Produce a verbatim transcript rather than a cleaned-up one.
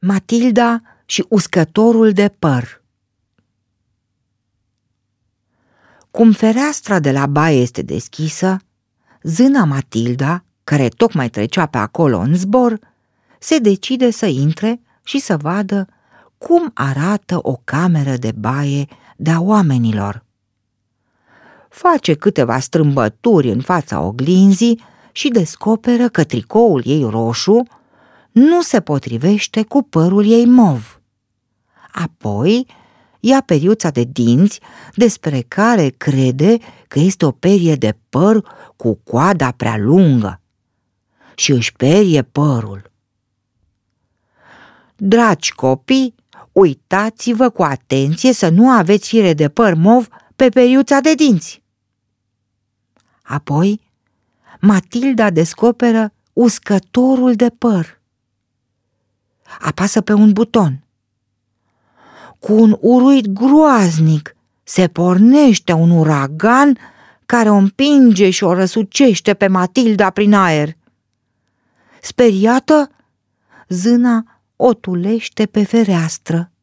Matilda și uscătorul de păr. Cum fereastra de la baie este deschisă, zâna Matilda, care tocmai trecea pe acolo în zbor, se decide să intre și să vadă cum arată o cameră de baie de-a oamenilor. Face câteva strâmbături în fața oglinzii și descoperă că tricoul ei roșu nu se potrivește cu părul ei mov. Apoi ia periuța de dinți, despre care crede că este o perie de păr cu coada prea lungă, și își perie părul. Dragi copii, uitați-vă cu atenție să nu aveți fire de păr mov pe periuța de dinți. Apoi Matilda descoperă uscătorul de păr. Apasă pe un buton. Cu un uruit groaznic se pornește un uragan care o împinge și o răsucește pe Matilda prin aer. Speriată, zâna o tulește pe fereastră.